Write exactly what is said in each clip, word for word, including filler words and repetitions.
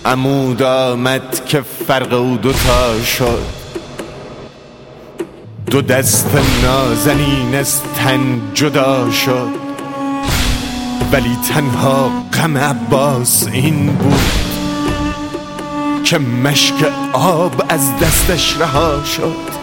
عمود آمد که فرق او دوتا شد، دو دست نازنین از تن جدا شد. ولی تنها غم عباس این بود که مشک آب از دستش رها شد.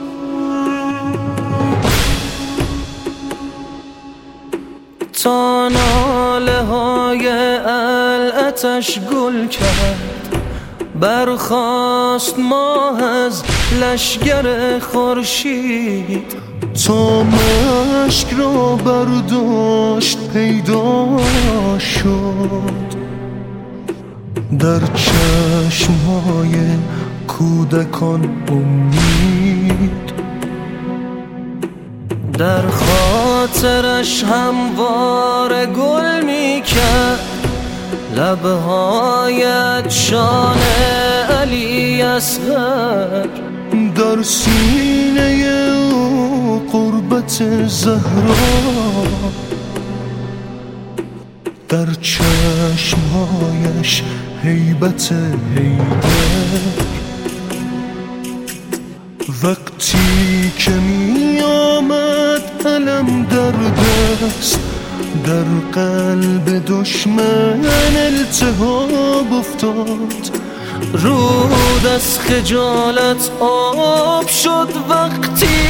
تا ناله های العتش گل کرد، برخاست ماه از لشگر خورشید. تا مشک را برداشت پیدا شد، در چشمهای کودکان امید. در خاطرش هموار گل می کرد، لبهایت شان علی اصغر. در سینه او قربت زهرا، در چشمهایش هیبت حیدر. وقتی که می آمد علم در دست، در قلب دشمن التهاب افتاد. رود از خجالت آب شد وقتی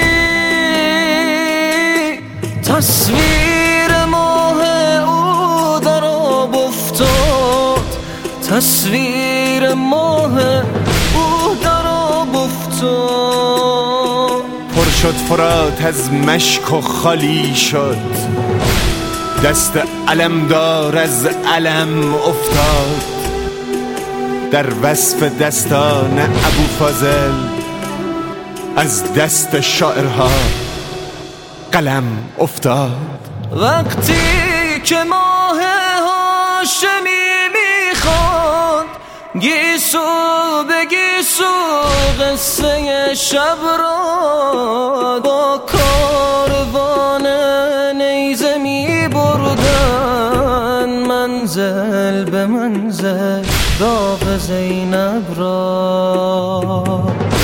تصویر ماه او در آب افتاد. تصویر ماه او در آب افتاد. پر شد فرات از مشک و خالی شد، دست علمدار از علم افتاد. در وصف دستان ابوفاضل از دست شاعرها قلم افتاد. وقتی که ماه هاشمی میخواند گیسو به گیسو قصه شب را، با کاروان نیزه می بردن منزل به منزل داغ زینب را.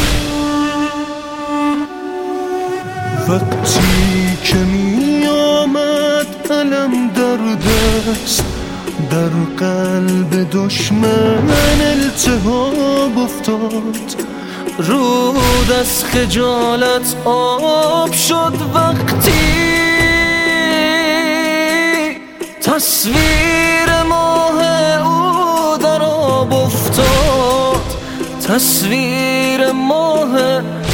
وقتی که می آمد علم در دست، در قلب دشمن التهاب افتاد. رود از خجالت آب شد وقتی تصویر ماه او در آب افتاد. تصویر ماه